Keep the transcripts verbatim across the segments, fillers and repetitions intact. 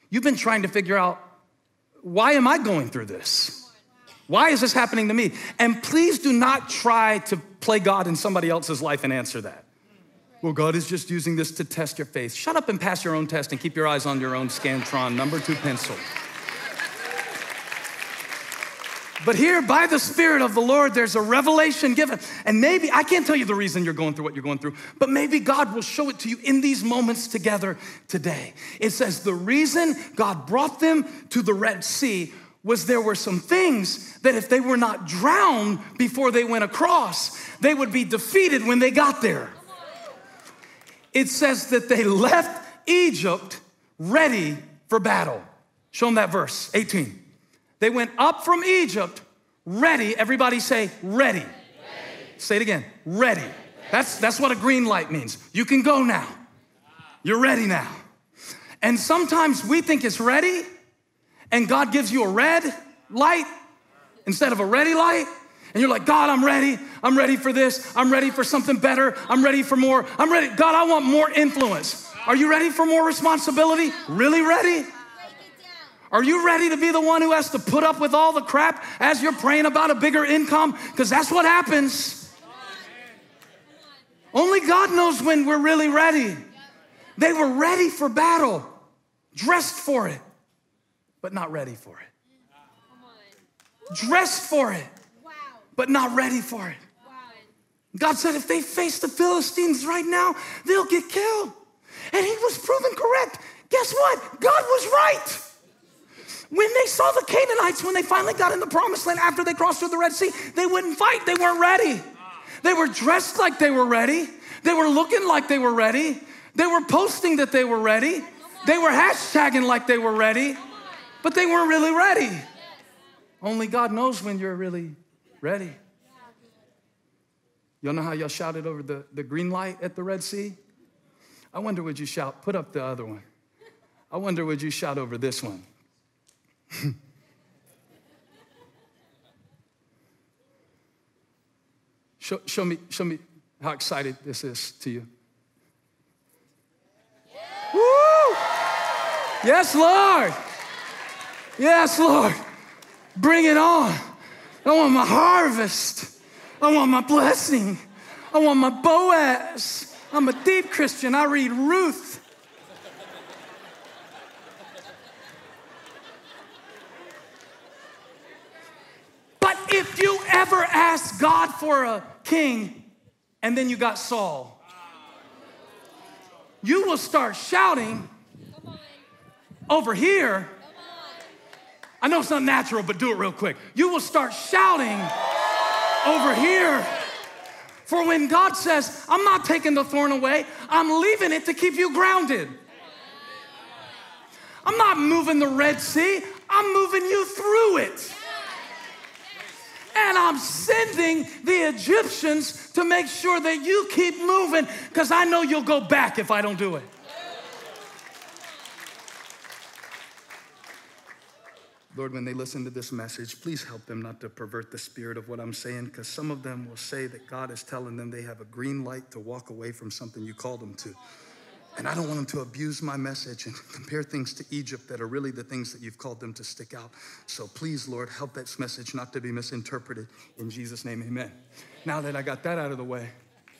You've been trying to figure out, why am I going through this? Why is this happening to me? And please do not try to play God in somebody else's life and answer that. Well, God is just using this to test your faith. Shut up and pass your own test and keep your eyes on your own Scantron number two pencil. But here, by the Spirit of the Lord, there's a revelation given. And maybe, I can't tell you the reason you're going through what you're going through, but maybe God will show it to you in these moments together today. It says the reason God brought them to the Red Sea was there were some things that if they were not drowned before they went across, they would be defeated when they got there. It says that they left Egypt ready for battle. Show them that verse, eighteen. They went up from Egypt ready. Everybody say ready. Ready. Say it again, ready. ready. That's, that's what a green light means. You can go now. You're ready now. And sometimes we think it's ready, and God gives you a red light instead of a ready light. And you're like, God, I'm ready. I'm ready for this. I'm ready for something better. I'm ready for more. I'm ready. God, I want more influence. Are you ready for more responsibility? Really ready? Are you ready to be the one who has to put up with all the crap as you're praying about a bigger income? Because that's what happens. Only God knows when we're really ready. They were ready for battle, dressed for it, but not ready for it. Dressed for it, but not ready for it. God said if they face the Philistines right now, they'll get killed. And he was proven correct. Guess what? God was right. When they saw the Canaanites, when they finally got in the promised land after they crossed through the Red Sea, they wouldn't fight. They weren't ready. They were dressed like they were ready. They were looking like they were ready. They were posting that they were ready. They were hashtagging like they were ready, but they weren't really ready. Only God knows when you're really ready. Y'all know how y'all shouted over the, the green light at the Red Sea? I wonder would you shout, put up the other one. I wonder would you shout over this one. show, show me, show me how excited this is to you. Yeah. Woo! Yes, Lord. Yes, Lord. Bring it on. I want my harvest. I want my blessing. I want my Boaz. I'm a deep Christian. I read Ruth. If you ever ask God for a king and then you got Saul, you will start shouting over here. I know it's not natural, but do it real quick. You will start shouting over here. For when God says, I'm not taking the thorn away, I'm leaving it to keep you grounded. I'm not moving the Red Sea, I'm moving you through it. And I'm sending the Egyptians to make sure that you keep moving because I know you'll go back if I don't do it. Lord, when they listen to this message, please help them not to pervert the spirit of what I'm saying, because some of them will say that God is telling them they have a green light to walk away from something you called them to. And I don't want them to abuse my message and compare things to Egypt that are really the things that you've called them to stick out. So please, Lord, help that message not to be misinterpreted. In Jesus' name, amen. Now that I got that out of the way,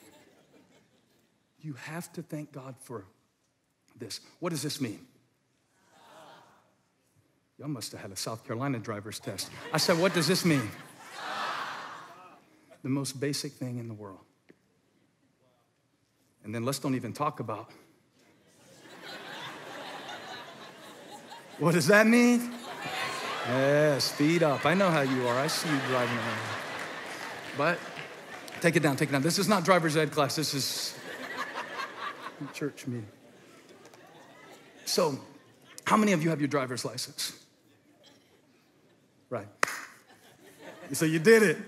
you have to thank God for this. What does this mean? Y'all must have had a South Carolina driver's test. I said, what does this mean? The most basic thing in the world. And then let's don't even talk about what does that mean? Yeah, speed up. I know how you are. I see you driving around. But take it down, take it down. This is not driver's ed class. This is church meeting. So, how many of you have your driver's license? Right. So you did it.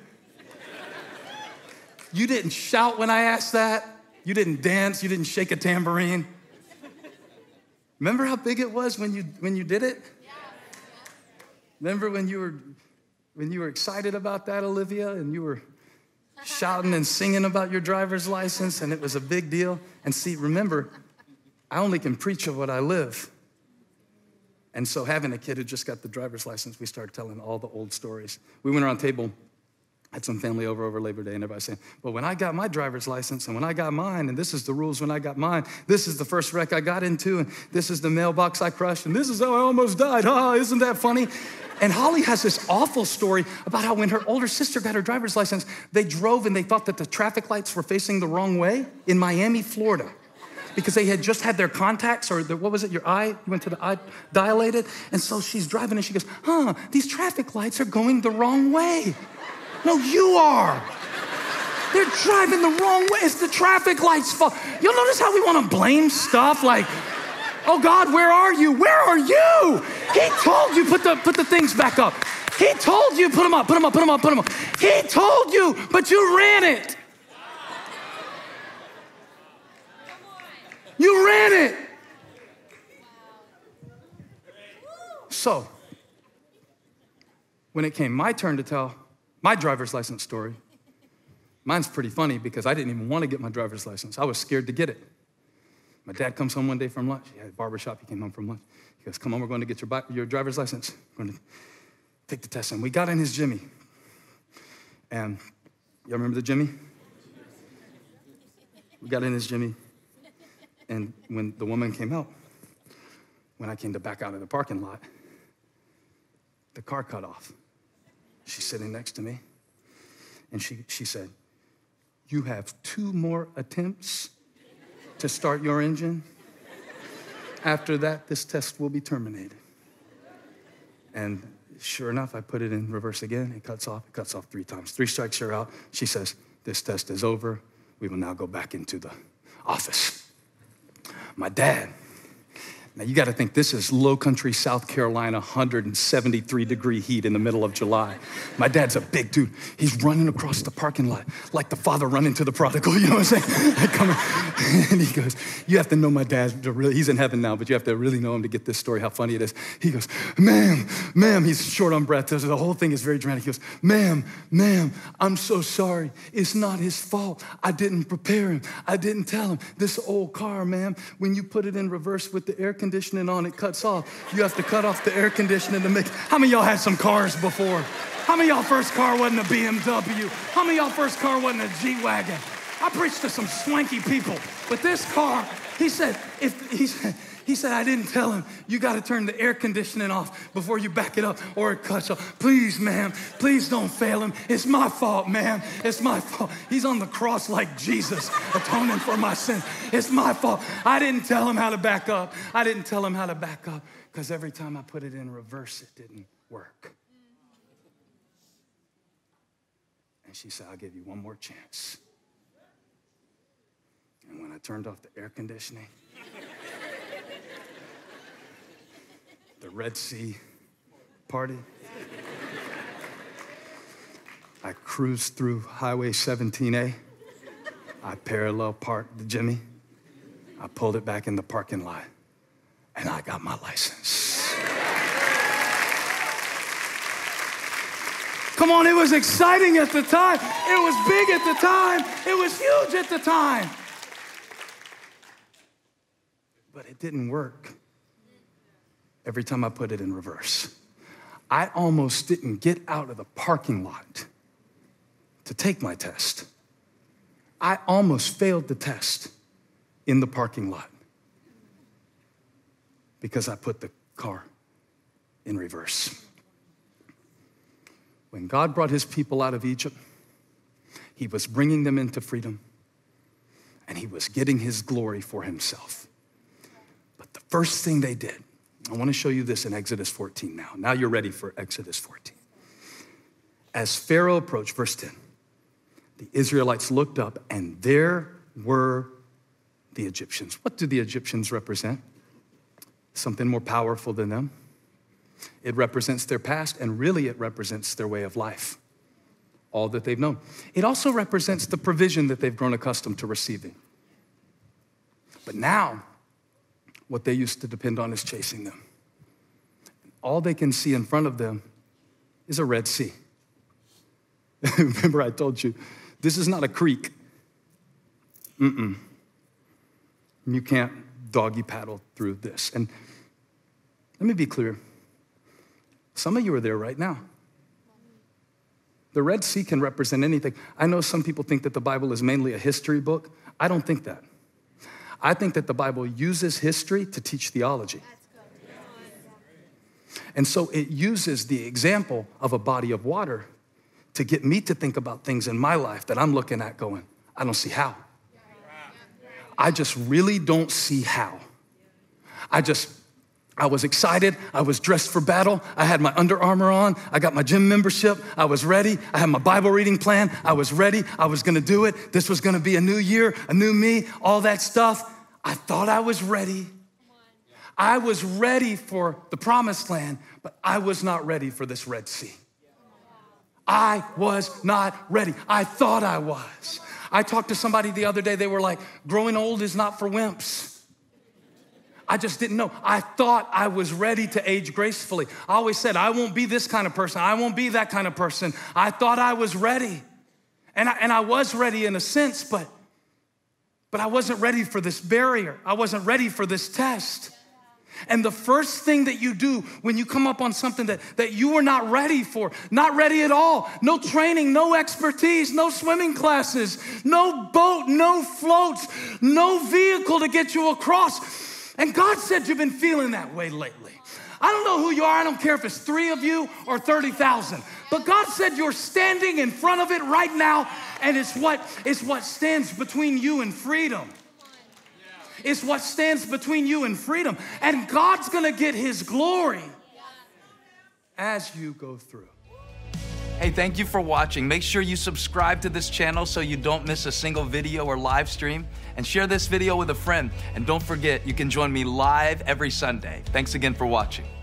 You didn't shout when I asked that. You didn't dance. You didn't shake a tambourine. Remember how big it was when you when you did it? Yeah. Remember when you were when you were excited about that, Olivia, and you were shouting and singing about your driver's license, and it was a big deal. And see, remember, I only can preach of what I live. And so having a kid who just got the driver's license, we started telling all the old stories. We went around the table, had some family over over Labor Day, and everybody saying, well, when I got my driver's license and when I got mine, and this is the rules when I got mine, this is the first wreck I got into, and this is the mailbox I crushed, and this is how I almost died. Oh, isn't that funny? And Holly has this awful story about how when her older sister got her driver's license, they drove and they thought that the traffic lights were facing the wrong way in Miami, Florida, because they had just had their contacts, or the, what was it, your eye, you went to the eye, dilated. And so she's driving and she goes, huh, these traffic lights are going the wrong way. No, you are. They're driving the wrong way. It's the traffic lights' fault. You'll notice how we want to blame stuff like, oh God, where are you? Where are you? He told you, put the, put the things back up. He told you, put them up, put them up, put them up, put them up. He told you, but you ran it. You ran it. So, when it came my turn to tell my driver's license story, mine's pretty funny because I didn't even want to get my driver's license. I was scared to get it. My dad comes home one day from lunch. He had a barbershop. He came home from lunch. He goes, come on, we're going to get your, your driver's license. We're going to take the test. And we got in his Jimmy. And y'all remember the Jimmy? We got in his Jimmy. And when the woman came out, when I came to back out of the parking lot, the car cut off. She's sitting next to me, and she, she said, you have two more attempts to start your engine. After that, this test will be terminated. And sure enough, I put it in reverse again. It cuts off. It cuts off three times. Three strikes, you're out. She says, this test is over. We will now go back into the office. My dad, now you got to think this is low country South Carolina, one hundred seventy-three degree heat in the middle of July. My dad's a big dude. He's running across the parking lot like the father running to the prodigal, you know what I'm saying? Coming. And he goes, you have to know my dad, to really, he's in heaven now, but you have to really know him to get this story, how funny it is. He goes, ma'am, ma'am, he's short on breath. The whole thing is very dramatic. He goes, ma'am, ma'am, I'm so sorry. It's not his fault. I didn't prepare him. I didn't tell him. This old car, ma'am, when you put it in reverse with the air conditioning on, it cuts off. You have to cut off the air conditioning to make. How many of y'all had some cars before? How many of y'all first car wasn't a B M W? How many of y'all first car wasn't a G-Wagon? I preached to some swanky people, but this car, he said, if he said, he said, I didn't tell him, you got to turn the air conditioning off before you back it up or it cuts off. Please, ma'am, please don't fail him. It's my fault, ma'am. It's my fault. He's on the cross like Jesus, atoning for my sins. It's my fault. I didn't tell him how to back up. I didn't tell him how to back up because every time I put it in reverse, it didn't work. And she said, I'll give you one more chance. And when I turned off the air conditioning, the Red Sea party, I cruised through Highway seventeen A. I parallel parked the Jimmy. I pulled it back in the parking lot, and I got my license. Come on, it was exciting at the time. It was big at the time. It was huge at the time. But it didn't work every time I put it in reverse. I almost didn't get out of the parking lot to take my test. I almost failed the test in the parking lot because I put the car in reverse. When God brought his people out of Egypt, he was bringing them into freedom, and he was getting his glory for himself. But the first thing they did, I want to show you this in Exodus fourteen now. Now you're ready for Exodus fourteen. As Pharaoh approached, verse ten, the Israelites looked up, and there were the Egyptians. What do the Egyptians represent? Something more powerful than them. It represents their past, and really it represents their way of life, all that they've known. It also represents the provision that they've grown accustomed to receiving. But now, what they used to depend on is chasing them. All they can see in front of them is a Red Sea. Remember I told you, this is not a creek. Mm-mm. You can't doggy paddle through this. And Let me be clear. Some of you are there right now. The Red Sea can represent anything. I know some people think that the Bible is mainly a history book. I don't think that. I think that the Bible uses history to teach theology. And so it uses the example of a body of water to get me to think about things in my life that I'm looking at going, I don't see how. I just really don't see how. I just, I was excited. I was dressed for battle. I had my Under Armour on. I got my gym membership. I was ready. I had my Bible reading plan. I was ready. I was gonna do it. This was gonna be a new year, a new me, all that stuff. I thought I was ready. I was ready for the promised land, but I was not ready for this Red Sea. I was not ready. I thought I was. I talked to somebody the other day, they were like, growing old is not for wimps. I just didn't know. I thought I was ready to age gracefully. I always said, I won't be this kind of person. I won't be that kind of person. I thought I was ready. And I, and I was ready in a sense, but, but I wasn't ready for this barrier. I wasn't ready for this test. And the first thing that you do when you come up on something that, that you were not ready for, not ready at all, no training, no expertise, no swimming classes, no boat, no floats, no vehicle to get you across. And God said you've been feeling that way lately. I don't know who you are. I don't care if it's three of you or thirty thousand. But God said you're standing in front of it right now, and it's what, it's what stands between you and freedom. It's what stands between you and freedom. And God's gonna get his glory as you go through. Hey, thank you for watching. Make sure you subscribe to this channel so you don't miss a single video or live stream. And share this video with a friend. And don't forget, you can join me live every Sunday. Thanks again for watching.